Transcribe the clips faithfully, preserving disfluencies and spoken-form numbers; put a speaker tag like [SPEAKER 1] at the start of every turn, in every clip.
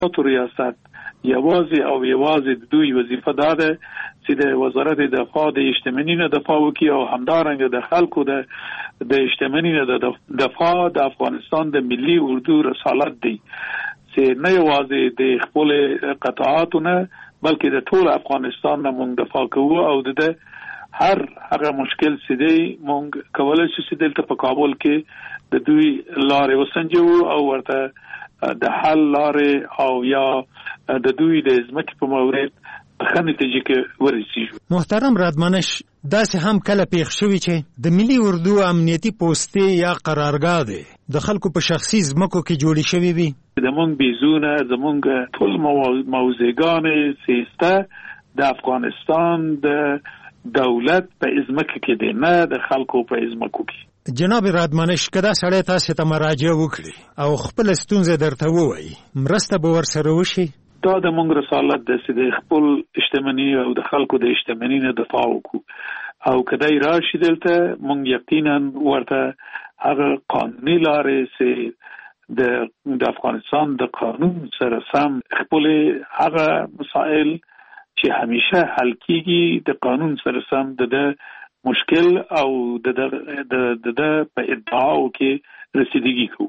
[SPEAKER 1] اطلاعاتو ریاست یوازې او یوازې دوی وظیفه دا ده چې د وزارت دفاع د شتمنۍ نه دفاع وکړي او همدارنګه د خلکو د د شتمنۍ نه د دفاع د افغانستان د ملي اردو رسالت دی چې نه یوازې د خپل قطاعاتو نه بلکې د ټول افغانستان نه موږ دفاع کوو او د هر هغه مشکل چې دی موږ کولای شو چې دلته په کابل کې د دوی لارې وسنجو او ورته د حل لارې او یا د دوی د ځمکې په مورد ښه نتیجې کې ورسیږو.
[SPEAKER 2] محترم رادمنش داسې هم کله پیښ شوي چې د ملي اردو امنیتي پوستې یا قرارګاه دی د خلکو په شخصي ځمکو کې جوړې شوي وي.
[SPEAKER 1] زمونږ بیزونه زمونږ ټول موضوعګانې سیسته د افغانستان د دولت په ځمکه کې دی نه د خلکو په ځمکو کې.
[SPEAKER 2] جناب رادمنش کدا سړی تاسو ته مراجعه وکړي او خپل ستونزه درته ووایي مرسته به ورسره وشي.
[SPEAKER 1] دا د موږ رسالت د سید خپل اجتماعي او د خلکو د اجتماعي نه دفاع وکړو او کدی راشي دلته موږ یقینا ورته هغه قانوني لارې سي د د افغانستان د قانون سره سم خپل هغه مسائل چې همیشه حل کیږي د قانون سره سم د مشکل او د د د په ادعاو کې رسیدګي کوو.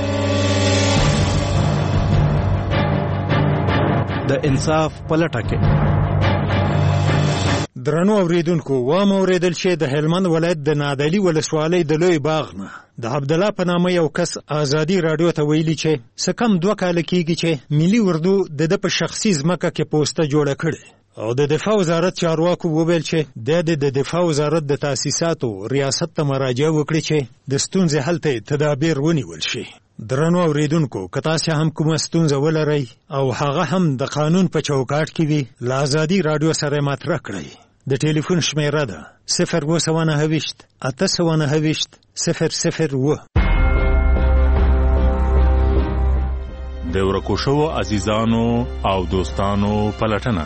[SPEAKER 3] د انصاف پلټه کې
[SPEAKER 2] درنو اوریدونکو و موریدل چې د هلمند ولایت د نادعلي ولسوالۍ د لوی باغ نه د عبد الله په نامه یو کس ازادي رادیو ته ویلي چې سکم دوه کال کېږي چې ملي اردو د د په شخصي ځمکه کې پوسټه جوړه کړي او د دفاع وزارت چارواکو وویل چې د د دفاع وزارت د تاسیساتو ریاست ته مراجعه وکړي چې د ستونزې حل ته تدابیر ونیول شي. درنو اوریدونکو که تاسو هم کومه ستونزه ولرئ او هغه هم د قانون په چوکاټ کې وي له ازادي رادیو سره مطرح کړئ. د ټلیفون شمیره ده صفر اووه سوه نهه ویشت اته سوه نهه ویشت صفر صفر اووه.
[SPEAKER 4] د ورکو شوو عزیزانو او دوستانو پلټنه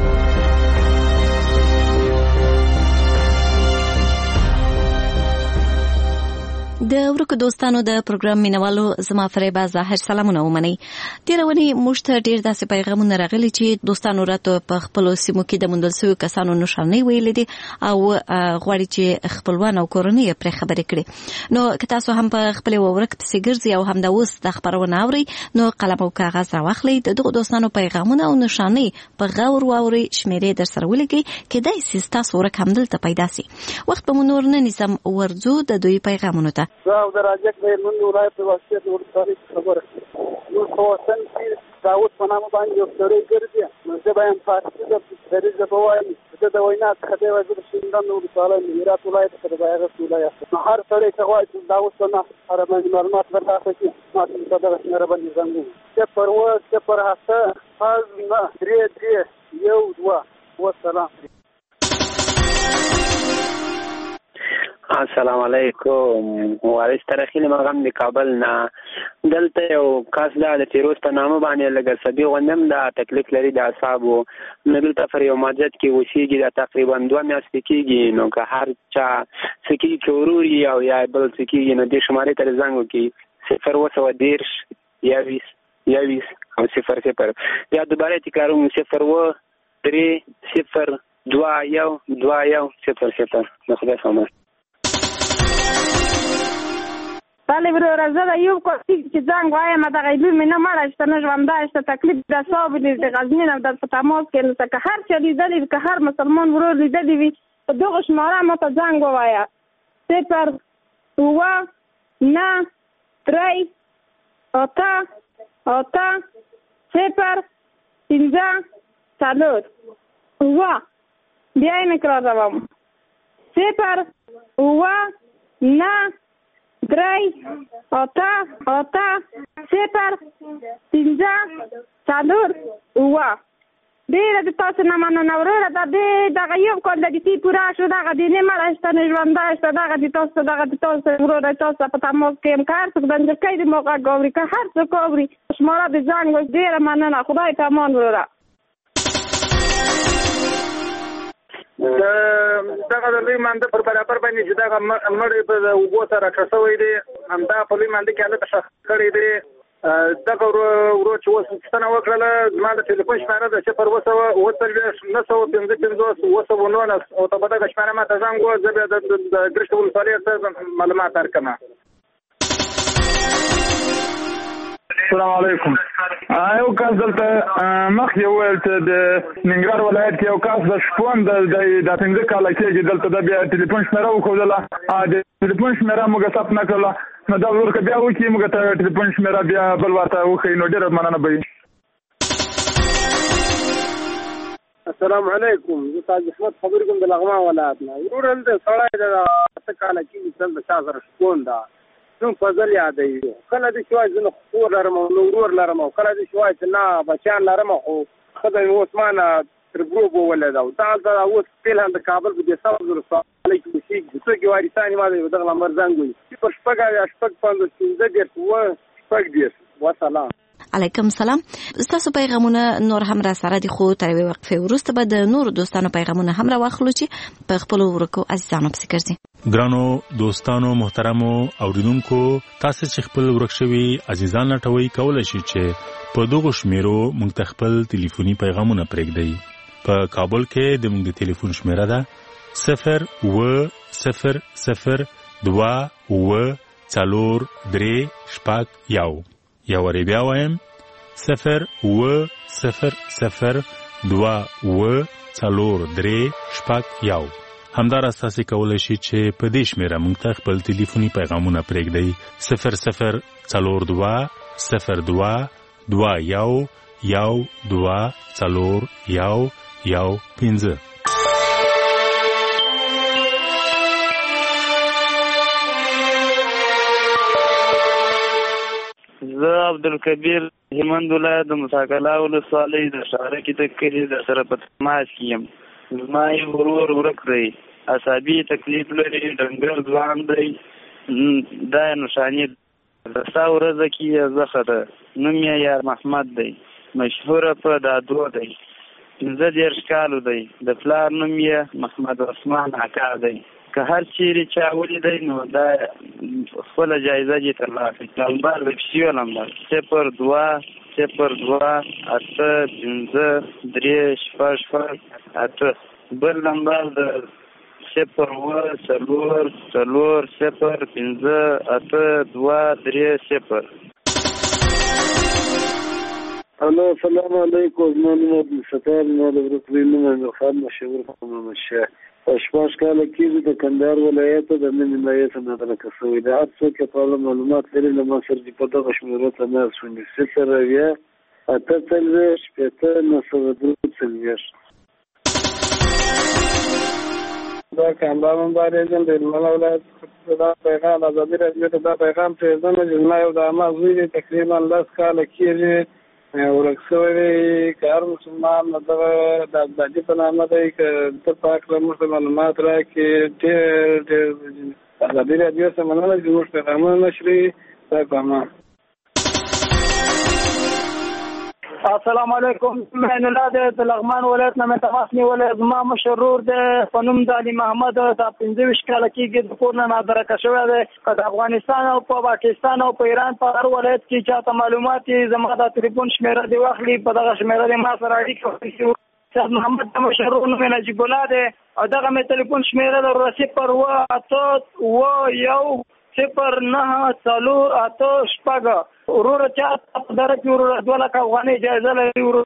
[SPEAKER 5] د ورکو دوستانو د پروګرام مینوالو زما فریبا ظاهر سلامونه ومني. تیرونی موږ ته ډیر داسې پیغامونه راغلي چې دوستانو راته په خپل سیمو کې د موندل شویو کسانو نشانې ویلې دي او غواړي چې خپلوان او کورنۍ پرې خبرې کړي. نو که تاسو هم په خپل ورک پسې ګرځي او هم د اوس د خبرونه اوري نو قلم او کاغذ راواخلئ د دغو دوستانو پیغامونه او نشانې په غور واوري شمیرې در سره ولیکئ کېدای شي ستاسو ورک همدلته پیدا سي. وخت به مو نور نه نیسم ورځو د دوی پیغامونو ته.
[SPEAKER 6] او د راجک د هلمند ولایت په واسطه د ولسوالۍ خبره نو په وطن کې داود په نامه باندې یو سړی ګرځي نو زه به یم فارسي د دریځ به وایم زه د وینا څخه دی وایي د شینډان ولسوالۍ هرات ولایت څخه د هغه ولایت نو هر سړی چې غواړي چې داود په نامه هر باندې معلومات ورکړي چې ما ته دغه شمیره باندې زنګو صفر اووه صفر اته پنځه نهه درې درې یو دوه والسلام.
[SPEAKER 7] السلام علیکم. وارث ترخیل مغم د کابل نه دلته یو کس دا د فیروز په نامه باندې لږ عصبي غوندم دا تکلیف لري د اعصابو نو دلته پر یو مسجد کې اوسېږي دا تقریبا دوه میاشتې کېږي نو که هر چا څه کېږي چې ورور یي او یا بل څه کېږي نو دې شمارې ته زنګ وکړي صفر اووه سوه دېرش یویس یویس او صفر صفر یا دوباره تکراروم صفر اووه درې صفر دوه یو دوه یو صفر صفر. د خدای سامان.
[SPEAKER 8] بله برو زه د یو کوټي چې زنګ وایم د غیبي مې نه مړه شته نه ژونده شته تکلیف د اعصابو دی د غزنین او د په تماس کې نو که هر چا لیدلی وي که هر مسلمان ورور لیدلی وي په دغه شماره ماته زنګ ووایه صفر اووه نهه درې اته اته صفر پنځه څلور اووه بیا یې مکراروم صفر اووه نهه درې اته اته صفر پنځه څلور اووه. ډېره د تاسو نه مننه وروره دا دې دغه یو کال د دې پوره شو دغه دې نه مړه شته نه ژونده شته دغه د تاسو دغه د تاسو وروره تاسو په تماس کې یم که هر څوک د نجلۍ د مو غږ اوري که هر څوک اوري شماره د زنګ ډېره مننه. خدای ته امان وروره.
[SPEAKER 6] دغه د لوی مانده پر برابر باندې چې دغه مړی په اوبو سره راټول شوی دی همدا په لوی مانده کې هلته ښخ کړی دی دغه ورو چې اوس پوښتنه وکړله زما د ټلیفون شمېره د صفر اوه سوه اوه څلوېښت نهه سوه پنځه پنځوس اوه سوه نولس او ته به دغه شمېره ما ته زنګ ووهه زه بیا د ګرشته ولسوالۍ ته معلومات درکړم.
[SPEAKER 9] السلام علیکم. یو کس دلته مخکې وویل چې د ننګرهار ولایت کې یو کس د شپون د پنځه کاله کېږي دلته د بیا ټلیفون شمېره وښودله د ټلیفون شمېره موږ ثبت نه کړله نو دا ورکه بیا وکړي موږ ته ټلیفون شمېره بیا بل ورته وښیي نو ډېره مننه به وي.
[SPEAKER 6] السلام علیکم. زه تاج احمد خبرې کوم د لغمان ولایت نه. ورور دلته سړی د اته کاله کېږي دلته چا سره شپون ده نوم فضل یادوي. کله دې چې وایي زه نو خور لرم او نو ورور لرم او کله دې چې وایي چې نه بچیان لرم خو ښځه مې اوس ما نه تر ګروپ وولید او دا هلته اوس فعلا د کابل په دې سوه زرو ولسوالۍ کې اوسېږي. څوک یې وارثان یې ما د دغه نمبر زنګ وي صفر شپږ اویا شپږ پنځوس پنځه دېرش اووه شپږ دېرش. وسلام.
[SPEAKER 5] علیکم سلام. ستاسو پیغامونه نور هم را سره دي خو تر یوې وقفې وروسته به د نورو دوستانو پیغامونه هم راواخلو چې په خپلو ورکو عزیزانو پسې ګرځي.
[SPEAKER 4] ګرانو دوستانو محترمو اوریدونکو تاسو چې خپل ورک شوي عزیزان لټوي کولای شئ چې په دغه شمیرو موږ ته خپل ټلیفوني پیغامونه پرېږدئ. په کابل کې د موږ د ټلیفون شمیره ده صفر اوه صفر صفر دوه اوه څلور درې شپږ یو. یو وارې بیا وایم صفر اوه صفر صفر دوه اوه څلور درې شپږ یو. همداراز تاسو کولی شئ چې په دې شمیره موږ ته خپل ټلیفوني پیغامونه پرېږدئ صفر صفر څلور دوه صفر دوه دوه یو یو دوه څلور یو یو پنځه.
[SPEAKER 10] زه عبدالکبیر هلمند ولایت د مساکلا ولسوالۍ د شارکې د کلي د سره په تماس کې یم. زما یو ورور ورک دی عصابي تکلیف لري ډنګر ځوان دی دا یې نښانې د ستا ورځه کې یې زخه ده نوم یې یار محمد دی مشهوره په دادو دی پنځه دېرش کالو دی د پلار نوم یې محمد عثمان اکا دی. که هر چیرې چا ولیدی نو دا خپله جایزه دې ترلاسه کړي. نمبر د کیسیو نمبر صفر دوه صفر دوه اته پنځه درې شپږ شپږ اته. بل نمبر د صفر اوه څلور څلور صفر پنځه اته دوه درې صفر.
[SPEAKER 11] الو السلام علیکم. زما نوم عبدالستار ما د ورکوي نوم امیرخان مشهور محمد شاه. شپږ کاله کېږي د کندهار ولایت د نوي نایت نه درکه شوی د هر څوک په اړه معلومات لري له ما سره دې په دغه شمېرو تماس ونیسي صفر اویا اته څلوېښت شپېته نهه سوه دوه څلوېښت. دا کامبا مبارزم د هلمند ولایت دا پیغام ازادي راډیو ته دا پیغام پرېږدم چې زما یو د عمه زوی دی تقریبا لس کاله کېږي ورک شوی دی. که هر مسلمان دغه د ابدالي په نامه دی که ته پاک له موږ ته معلومات راکړي ډېر ډېر ازادي راډیو څخه مننه چې زموږ پیغامونه نشري. دا کومه
[SPEAKER 12] السلام علیکم. معین الله د لغمان ولایت نه مې تماس نیولی. زما مشرور دی په نوم د علي محمد دا پنځه ویشت کاله کېږي د کور نه نادرکه شوی دی. که د افغانستان او په پاکستان او په ایران په هر ولایت کې چاته معلومات یې زما د تلیفون شمېره دې واخلي په دغه شمېره دې ما سره اړیکه ونیسي. سید محمد د مشرور نوم یې نجیب الله دی او دغه مې تلیفون شمېره لرله صفر اوه اته اوه یو صفر نهه څلور اته شپږ. وروره چا په دره کې وروره دوه لکه افغانۍ جایزه لري. وروره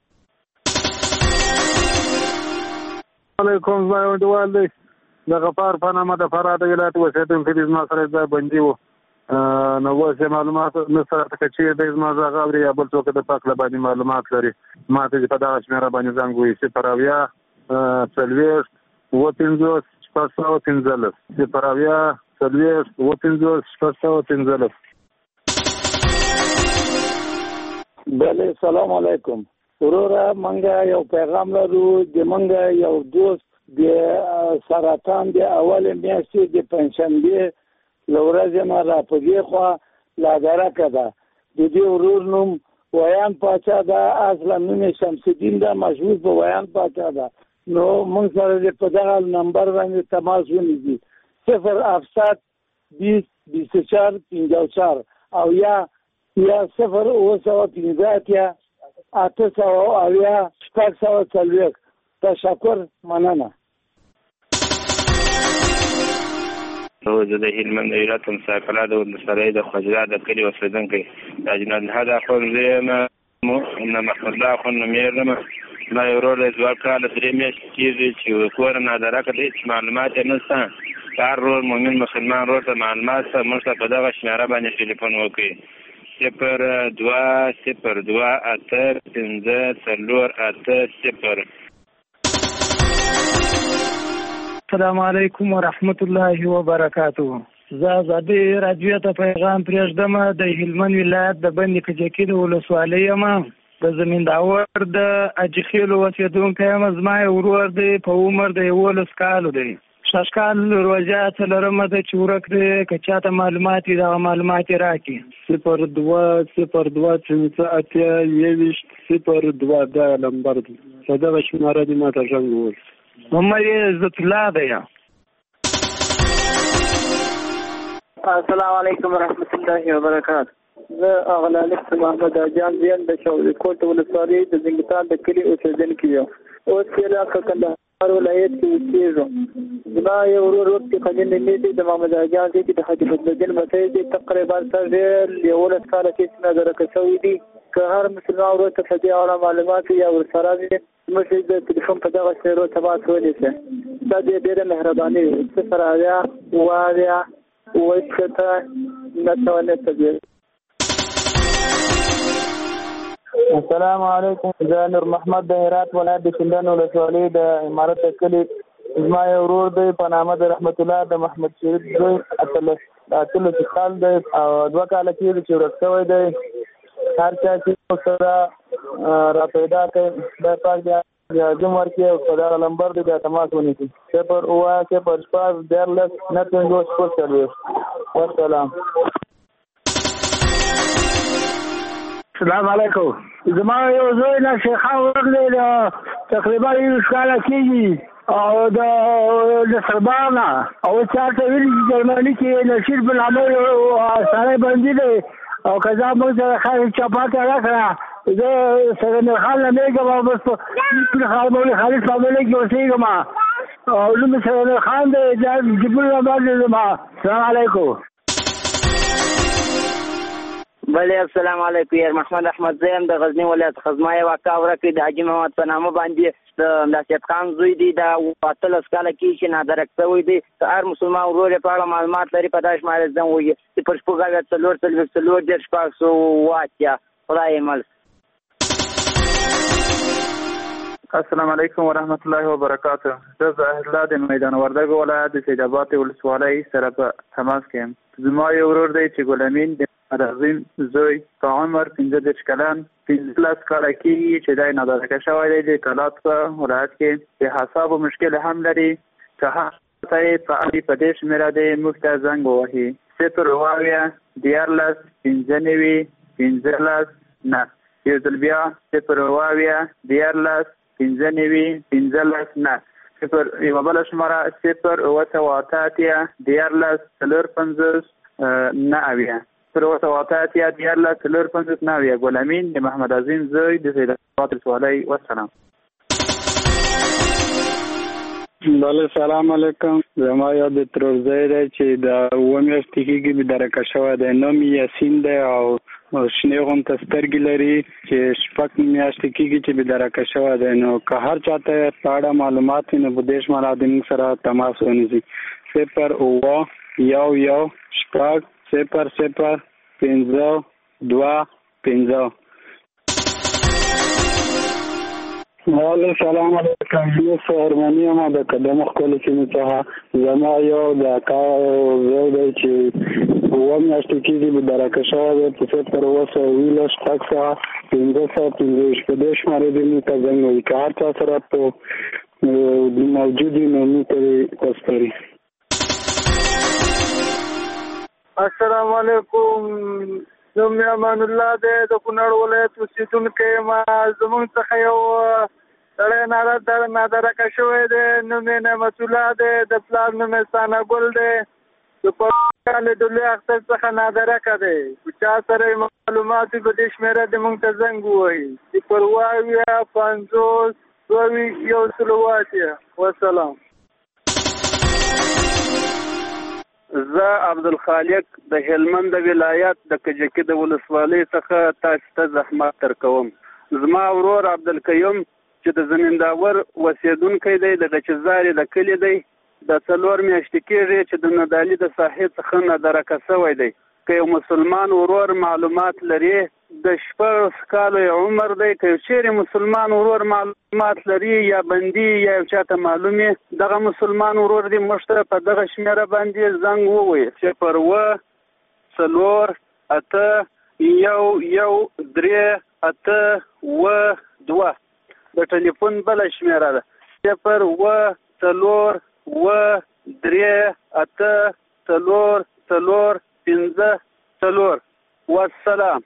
[SPEAKER 9] علیکم. زما یو انډیوال دی د غفار په نامه د فراه د ولایت اوسېدونکی دی. زما سره ځای بندي و نو اوس یې معلومات نه سره ته که چېرې دی زما غږ اوري یا بل څوک د پاک له باندې معلومات لري ما ته په دغه شمېره باندې زنګ ووهي صفر اویا څلوېښت اووه پنځوس شپږ سوه پنځلس صفر اویا څلوېښت اووه پنځوس شپږ سوه پنځلس.
[SPEAKER 13] بله سلام علیکم. وروره منګه یو پیغام لرو د منګه یو دوست د سرطان د اول میاشتې د پنجشنبې له ورځې نه را په دې خوا لادرکه ده. د دې ورور نوم ویان پاچا ده اصلا نوم یې شمس الدین ده مشهور په ویان پاچا ده. نو موږ سره دې په دغه نمبر باندې تماس ونیسي صفر هفتصد بیست بیست و چهار پنځه و چهار او یا یا صفر اوه سوه پنځه اتیا اته سوه اویا شپږ سوه څلوېښت. تشکر، مننه.
[SPEAKER 14] زه د هلمند ولایت مساکله د ولسوالۍ د خوجرا د کلي اوسېدونکی د اجمل الحد اخور زه یم. نه محمد الله اخوند نومېږم. زما یو ورور دی دوه کاله درې میاشتې کېږي چې کوره نادرکه دی چې معلومات یې نشته. هر ورور مؤمن مسلمان ورور ته معلومات شته، موږ ته په دغه شمېره باندې ټلیفون وکړي. صفر دوه صفر دوه اته پنځه څلور اته صفر.
[SPEAKER 12] السلام علیکم ورحمت الله وبرکاته. زه آزادۍ راډیو ته پیغام پرېږدم. د هلمند ولایت د بند کجکي د ولسوالۍ یم. د زمینداور د اجخیلو اوسېدونکی یم. زما یو ورور دی، په عمر د یولس کالو دی. شش کال روژه څلورمه ده چې ورک دی. که چاته معلومات وي دغه معلومات یې راکړي.
[SPEAKER 15] صفر دوه صفر دوه پنځه اتیا یوویشت صفر دوه دا نمبر دی. په دغه شماره دې ما ته زنګ ووهئ.
[SPEAKER 12] محمد عزت الله دی.
[SPEAKER 16] السلام علیکم ورحمت الله وبرکاته. زه اغلالک محمد اجان زین د شاولی کوټ ولسوالۍ د زنګتان د کلي اوسېدونکی یم. اوس یې راکه کندهار ولایت کې اوسېږم. زما یو ورور وخت قدیم نومې دی د محمد اجان دی چې د حاجي فضلالدین مسی دی. تقریبا سر یولس کاله کې نظرکه شوی دی. که هر مسلمان ورور ته په دې اړه معلومات یا ورسره وي موږ د تلیفون په دغه شمیرو تماس ونیسئ. دا دې ډېره مهرباني وي. صفر اویا اوه اویا اوه شپېته نهه سوه نهه څلوېښت.
[SPEAKER 17] السلام علیکم. زه نور محمد د هرات ولایت د شینډنډ ولسوالۍ د امارت کلي. زما یو ورور دی په نامه د رحمت الله د محمد شریف زوی. اتلس اتلس کال دی او دوه کاله کېږي چې ورک شوی دی. هر چا چې سره را پیدا کړي خدای پاک بیا جم ورکړي او په دغه نمبر دی بیا تماس ونیسي. صفر اوه صفر شپږ دیارلس نهه پنځوس شپږ څلوېښت. والسلام.
[SPEAKER 12] السلام علیکم. زما یو زوی نه شیخا ورک دی تقریبا یویشت کاله کېږي او د سربار نه او چاته ویلي چې جرمني کې نشیر په نامه یو سړی بندي دی او که زه موږ سره خالص چپاته راکړه. زه سرنر خان نومېږم او بس په مولوي خالص په مولۍ کې اوسېږم او نوم مې سرنر خان دی. دا جبري نمبر دی زما. السلام علیکم.
[SPEAKER 16] بله السلام علیکم. یار محمد احمد زه یم د غزني ولایت څخه. زما یې واقعه ورکړې د حاجي محمد په نامه باندې د نصیحت خان زوی دی. دا اتلس کاله کېږي چې نادرک شوی دی. که هر مسلمان ورور یې په اړه معلومات لري په دا شمارې زنګ ووهي. صفر شپږ اویا څلور څلوېښت څلور دېرش شپږ سوه اوه اتیا. خدای یې مل.
[SPEAKER 18] السلام علیکم ورحمت الله وبرکاته. زه ظاهر الله د میدان وردګ ولایت د سید آباد ولسوالۍ سره په تماس کې یم. زما یو ورور دی چې ګل امین د عظیم زوی په عمر پنځه دېرش کلن پنځلس کاله کېږي چې دی نادرکه شوی دی. د کلات په ولایت کې د حسابو مشکل هم لري. که هر ته یې په اړې په دې شمېره دی موږ ته زنګ ووهي. صفر اوه اویا دیارلس پنځه نوي پنځلس نه. یو ځل بیا صفر اوه اویا دیارلس پنځه نوي پنځلس نه. صفر یوه بله شماره صفر اوه سوه اته اتیا دیارلس څلور پنځوس نه اویا. صفر اوه سوه اته اتیا دیارلس څلور پنځوس نه اویا. ګل امین د محمد عظیم زوی د سید آباد ولسوالۍ. والسلام.
[SPEAKER 19] بله سلام علیکم. زما یو د ترور زوی دی چې د اووه میاشتې کېږي بېدرکه شوی دی. نوم یې یاسین دی او شنې غونته سترګې لري چې شپږ میاشتې کېږي چې بېدرکه شوی دی. نو که هر چاته په اړه معلومات وي نو په دې شماره د موږ سره تماس ونیسي. صفر اوه یو یو شپږ صفر صفر پنځه دوه پنځه.
[SPEAKER 9] وعلیکم السلام علیکم. زه سهرمنی یم د قدم ښکلې سیمې څخه. زما یو د اکا زوی دی چې اووه میاشتې کېږي بېدرکه شوی دی په صفر اوه سوه اوولس شپږ سوه پنځه سوه پنځویشت. په دې شمارې دې موږ ته زنګ ووهي. که هر چا سره په موجود وي نو موږ ته یې وسپاري.
[SPEAKER 6] السلام علیکم. نوم مې امان الله دی د کونړ ولایت اوسېدونکی یم. زموږ څخه یو سړی نادرکه شوی دی. نوم یې نعمت الله دی. د پلار نوم یې ثنا ګل دی. د
[SPEAKER 11] کال د لوی اختر څخه نادرکه دی چا سره معلومات په دې شمیره د مونږ ته زنګ ووهي صفر اویا پنځوس دوه ویشت یو سل او اتیا وسلام.
[SPEAKER 20] زه عبدالخالق د هلمند ولایت د کجکي د ولسوالۍ څخه تاسو ته زحمت درکوم. زما ورور عبدالقیوم چې د زمینداور اوسېدونکی دی د غچزارې د کلي دی د څلور میاشتې کېږي چې د نادعلي د ساحې څخه نادرکه شوی دی. که یو مسلمان ورور معلومات لري د شپږ کالو عمر دی که یو چیرې مسلمان ورور معلومات لري یا بندي یا یو چاته معلومي دغه مسلمان ورور دی موږ ته په دغه شمیره باندې زنګ ووایي صفر اوه څلور اته یو یو درې اته اوه دوه د ټلیفون بله شمیره ده صفر اوه څلور اوه درې اته څلور څلور پنځه څلور. والسلام.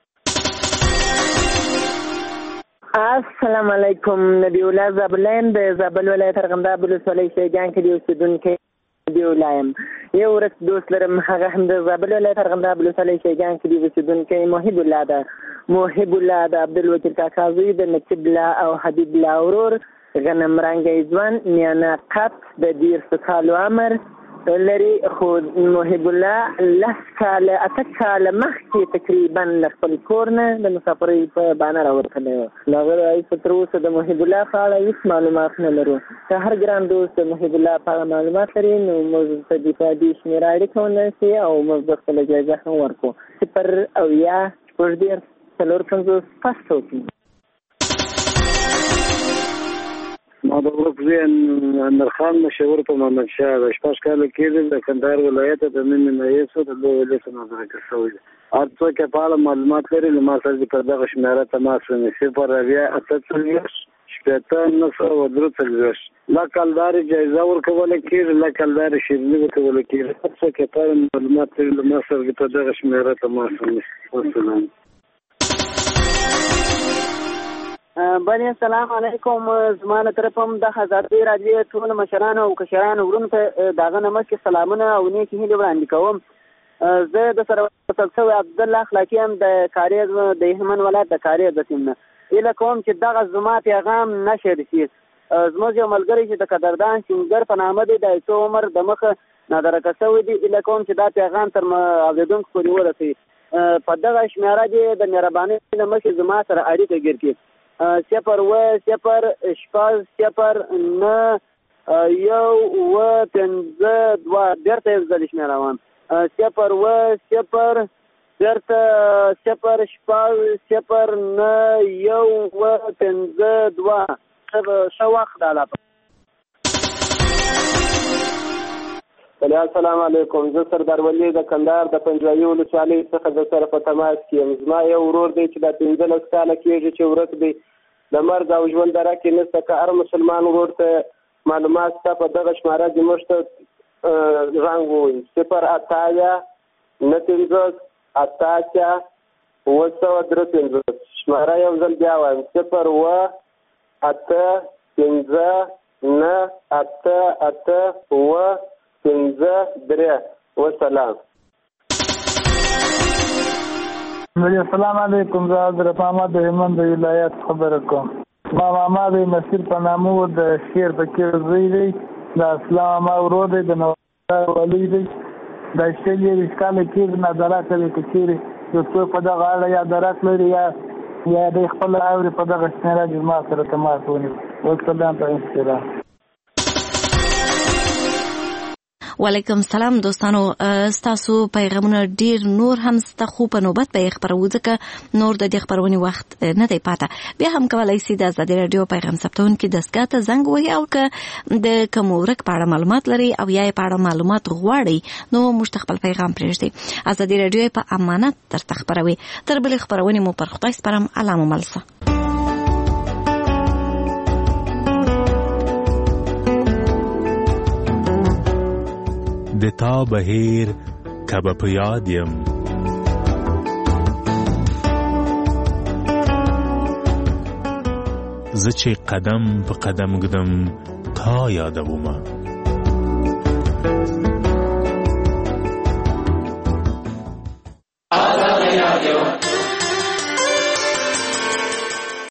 [SPEAKER 21] السلام علیکم. نبی الله زابلیم د زابل ولایت ارغنداب ولسوالۍ شیګان کې د اوسېدونکی نبی الله یم. یو ورځ دوست لرم هغه هم د زابل ولایت ارغنداب ولسوالۍ شیګان کې د اوسېدونکی محب الله ده. محب الله د عبدالوکیل کاکا زوی د نقیب الله او حبیب الله ورور غنم رنګی ځوان میانه قط د ډېر څه کالو عمر لري خو محب الله لس کاله اته کاله مخکې تقریبا له خپل کور نه د مسافرۍ په بانه راوتلی و. له هغه راهیسې تر اوسه د محب الله په اړه هېڅ معلومات نه لرو. که هر ګران دوست د محب الله په اړه معلومات لري نو موږ ته د په دې شمېره اړیکه ونیول شي او موږ به خپله جایزه هم ورکړو. صفر اویا شپږ دېرش څلور پنځوس پس وکړي.
[SPEAKER 9] ما د ورک زوی اندرخان مشهور په محمد شاه د شپږ کاله کېږي د کندهار ولایت د مینې نایسو د لوی ولایت نادرکه شوی دی. هر څوک یې په اړه معلومات لري له ما سره په دغه شمېره تماس ونیسي صفر اویا اته څلوېښت شپېته نهه سوه درې څلوېښت. لا کلدارې جایزه ورکولی کېږي لا کلدارې شیریني ورکولی کېږي. هر څوک یې په اړه معلومات لري له ما سره په دغه شمېره تماس ونیسي. والسلام.
[SPEAKER 22] بني السلام علیکم. زما له طرفه هم د آزادۍ راډیو ټولو مشرانو او کشرانو وروڼو ته د هغه نه مخکې سلامونه او نیکې هیلې وړاندې کوم. زه د سره وصل شوی عبدالله اخلاقي یم د کاریز د هلمند ولایت د کاریز د سیم نه. هیله کوم چې دغه زما پیغام نشر شي. زموږ یو ملګری چې د قدردان سینګر په نامه دی د څو عمر د مخه نادرکه شوی دی. هیله کوم چې دا پیغام تر اورېدونکو پورې ورسوي. په دغه شمېره دې د مهربانۍ له مخې زما سره اړیکه ګیر کړي. صفر اوه صفر شپږ صفر نه یو اوه پنځه دوه بېرته یو ځل شمېره وایم صفر اوه صفر بېرته صفر شپږ صفر نه یو اوه پنځه دوه. ښه وخت الله.
[SPEAKER 23] السلام علیکم. زه سردار ولی د کندهار د پنجوایي ولسوالۍ څخه د سره په تماس کې یم. زما یو ورور دی چې دا پنځلس کاله کېږي چې ورک دی د مرګ او ژوند دره کې نشته. که هر مسلمان ورور ته معلومات شته په دغه شماره دې موږ ته زنګ ووایي صفر اتیا نه پنځوس اتیا اوه سوه درې پنځوس. شماره یو ځل بیا وایم صفر اوه اته پنځه نه اته اته اوه پنځه درې. وسلام.
[SPEAKER 24] السلام علیکم. زه حضرت احمد د هلمند ولایت خبره کوم. ما ماما د نصیر په نامه د شیر فقیر زوی دی. د اسلام ما ورور دی د نوار ولی دی. د شل یویشت کاله کېږي نادرکه دی. که چېرې یو څوک په دغه اړه یا درک لري یا یا دی خپله اوري په دغه شمېره دې ما سره تماس ونیسي. والسلام په انشاءالله.
[SPEAKER 5] وعلیکم سلام دوستانو. ستاسو پیغامونه ډیر نور هم ستا خو په نوبت به خبرو ځکه نور د دې خبرونې وخت نه دی پاته. بیا هم کولای شئ د ازادي رادیو پیغام ثبتون کې دستګاه ته زنګ ووهئ او که د کوم ورک په اړه معلومات لري او یا په اړه معلومات غواړئ نو موږ ته خپل پیغام پرېږدئ. ازادي رادیو په امانت درته خبروي. تر بلې خبرونې مو پر خدای سپارم. الله مو ملسه.
[SPEAKER 4] د تا بهیر که به په یاد یم زه چې قدم په قدم ږدم تا یادومه